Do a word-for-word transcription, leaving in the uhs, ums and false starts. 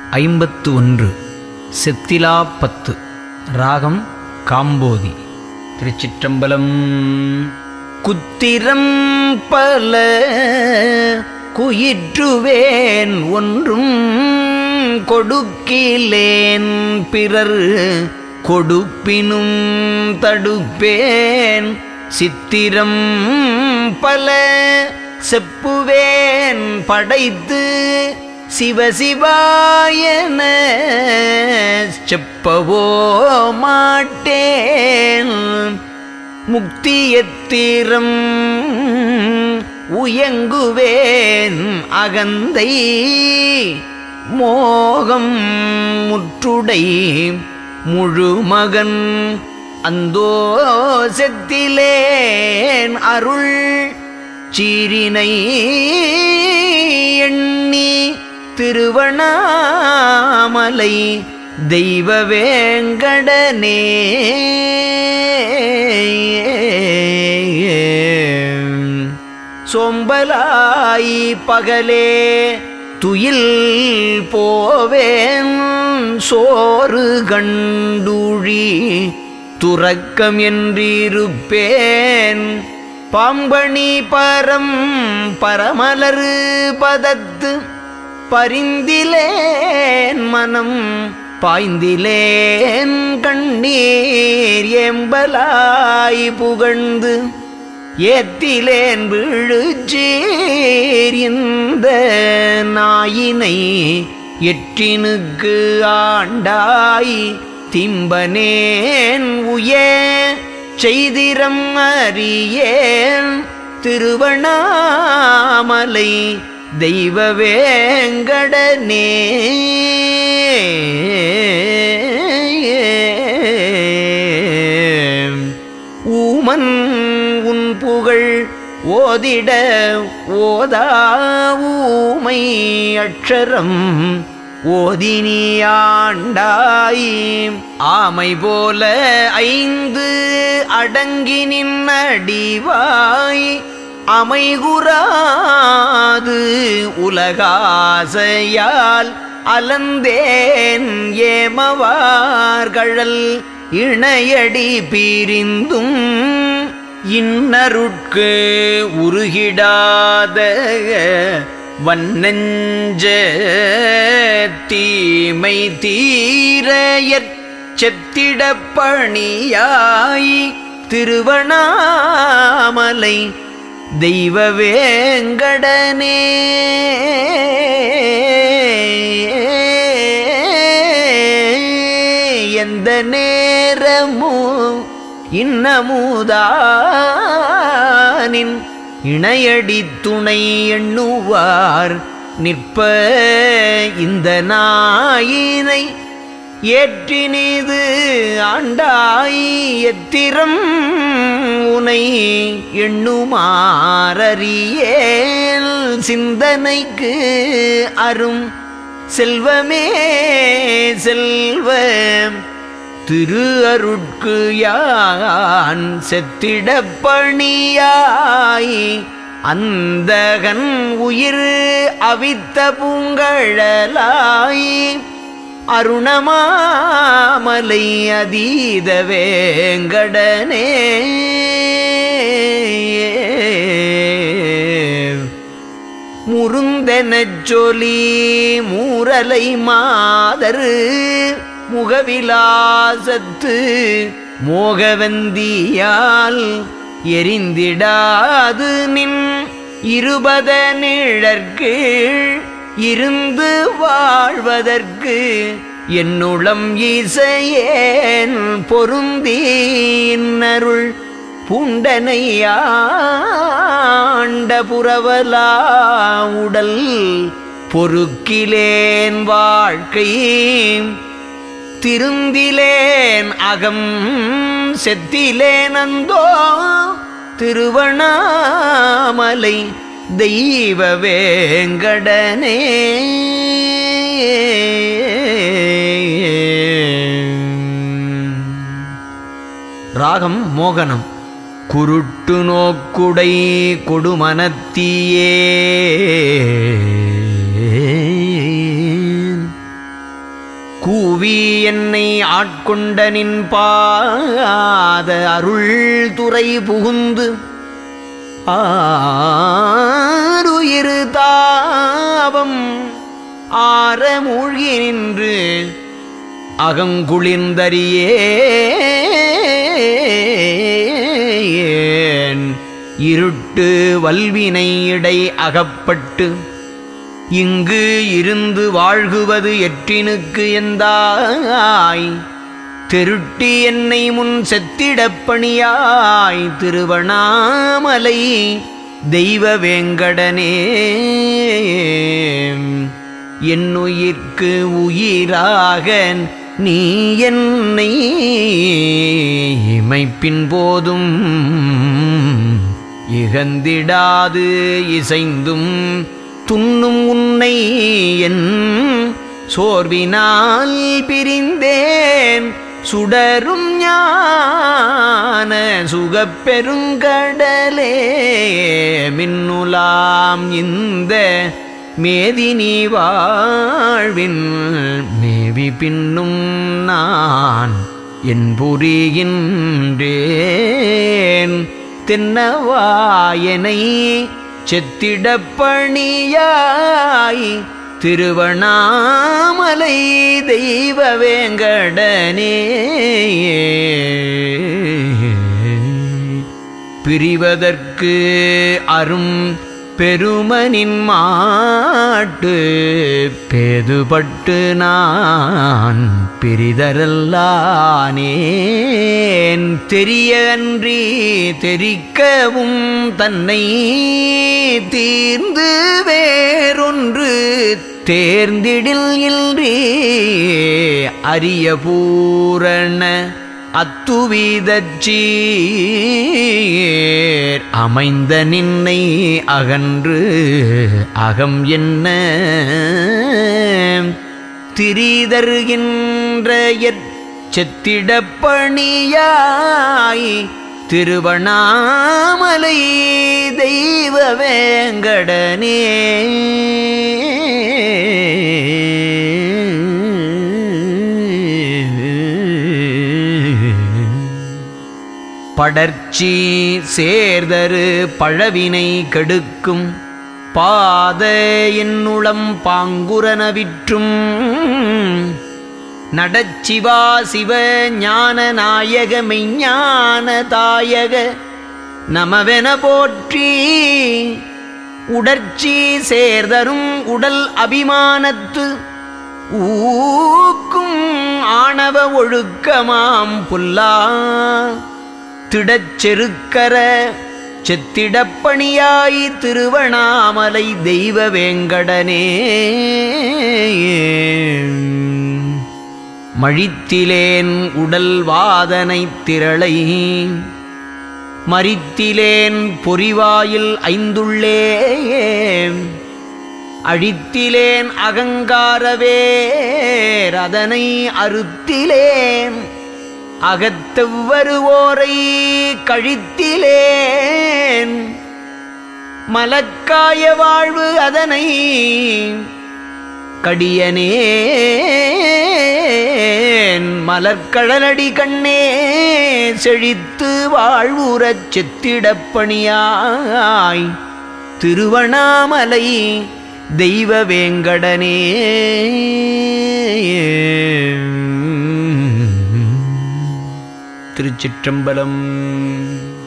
ஐம்பத்து ஒன்று. செத்திலாப்பத்து. ராகம் காம்போதி. திருச்சிற்றம்பலம். குத்திரம் பல குயிற்றுவேன் ஒன்றும் கொடுக்கிலேன் பிறர் கொடுப்பினும் தடுப்பேன் சித்திரம் பல செப்புவேன் படைத்து சிவசிவாயன செப்பவோ மாட்டேன் முக்தியத்திரம் உயங்குவேன் அகந்தை மோகம் முற்றுடை முழுமகன் அந்தோ செத்திலேன் அருள் சீரினை எண்ணி திருவண்ணாமலை தெய்வ வேங்கடனே. சோம்பலாய் பகலே துயில் போவேன் சோறு கண்டுழி துறக்கம் என்றிருப்பேன் பாம்பணி பரம் பரமலரு பதத்து பரிந்திலேன் மனம் பாய்ந்திலேன் கண்ணீர் எம்பலாய் புகழ்ந்து ஏத்திலேன் விழுச்சீர் இந்த நாயினை எற்றினுக்கு ஆண்டாய் திம்பனேன் உய செய்திரம் அறியேன் திருவண்ணாமலை தெய்வ வேங்கடனே. ஊமன் உன் புகழ் ஓதிட ஓதா ஊமை அட்சரம் ஓதினியாண்டாய் ஆமை போல ஐந்து அடங்கி நின்னடிவாய் அமைகுறாது உலகாசையால் அலந்தேன் ஏமவார்கழல் இணையடி பிரிந்தும் இன்னருட்கு உருகிடாத வன்னஞ்ச தீமை தீரையற் செத்திடப்பணியாய் திருவண்ணாமலை தெய்வ வேங்கடனே. எந்த நேரமோ இன்னமுதானின் இணையடி துணை எண்ணுவார் நிற்ப இந்த நாயினை ஏற்றினிது ஆண்டாய் எத்திரம் உனை எண்ணுமாறறியேல் சிந்தனைக்கு அரும் செல்வமே செல்வ திரு அருட்கு யான் செத்திடப்பணியாய் அந்தகன் உயிர் அவித்த பூங்கழலாய் அருணமாமலை அதீத வேங்கடனே. முருந்தெனச் சொல்லி மூரலை மாதரு முகவிலாசத்து மோகவந்தியால் எரிந்திடாது நின் இருபத நிழற்கீழ் இருந்து வாழ்வதற்கு என்னுளம் இசையேன் பொருந்தி இன்னருள் பூண்டனையாண்ட புரவலா உடல் பொறுக்கிலேன் வாழ்க்கை திருந்திலேன் அகம் செத்திலேன் அந்தோ திருவண்ணாமலை தெய்வ வேங்கடனே. ராகம் மோகனம். குருட்டு நோக்குடை கொடுமனத்தியே என்னை ஆட்கொண்ட நின் பாத அருள் துறை புகுந்து ஆருயிரு தாபம் ஆர மூழ்கி நின்று அகங்குளிர்ந்தறியேன் இருட்டு வல்வினை இடை அகப்பட்டு இங்கு இருந்து வாழ்குவது எற்றினுக்கு எந்தாய் திருட்டி என்னை முன் செத்திடப் பணியாய் திருவண்ணாமலை தெய்வ வேங்கடனே என்னுயிர்க்கு உயிராக நீ என்னை இமைப்பின் போதும் இகந்திடாது இசைந்தும் துண்ணும் உன்னை என் சோர்வினால் பிரிந்தேன் சுடரும் ஞான சுகப்பெருங்கடலே மின்னுலாம் இந்த மேதினி வாழ்வின் மேவி பின்னும் நான் என் புரிகின்றேன் தென்னவாயனை செத்திடப் பணியாய் திருவண்ணாமலை தெய்வ வேங்கடனே பிரிவதற்கு அரும் பெருமனின் மாட்டு பேதுபட்டு நான் பிரிதரல்லானேன் தெரிய அன்றி தெரிக்கவும் தன்னை தீர்ந்து வேறொன்று தேர்ந்திடில் இன்றி அரிய பூரண அத்துவீதச்சீர் அமைந்த நின்னை அகன்று அகம் என்ன திரிதருகின்ற செத்திடப் பணியாய் திருவண்ணாமலை தெய்வ வேங்கடனே படர்ச்சி சேர்தரு பழவினை கெடுக்கும் பாத என்னுளம் பாங்குரனவிற்றும் நடச்சிவா சிவ ஞான நாயக மெய்ஞான தாயக நமவென போற்றி உடற்சி சேர்தரும் உடல் அபிமானத்து ஊக்கும் ஆணவ ஒழுக்கமாம் புல்லா திடச்செருக்கர செத்திடப்பணியாய் திருவண்ணாமலை தெய்வ வேங்கடனே மழித்திலேன் உடல் வாதனை திரளை மரித்திலேன் பொறிவாயில் ஐந்துள்ளே அழித்திலேன் அகங்காரவேர் அதனை அறுத்திலேன் அகத்தெவ்வருவோரை கழித்திலேன் மலக்காய வாழ்வு அதனை கடியனேன் மலர்கழலடி கண்ணே செழித்து வாழ்வுறச் செத்திடப் பணியாய் திருவண்ணாமலை தெய்வ வேங்கடனே திருச்சிற்றம்பலம்.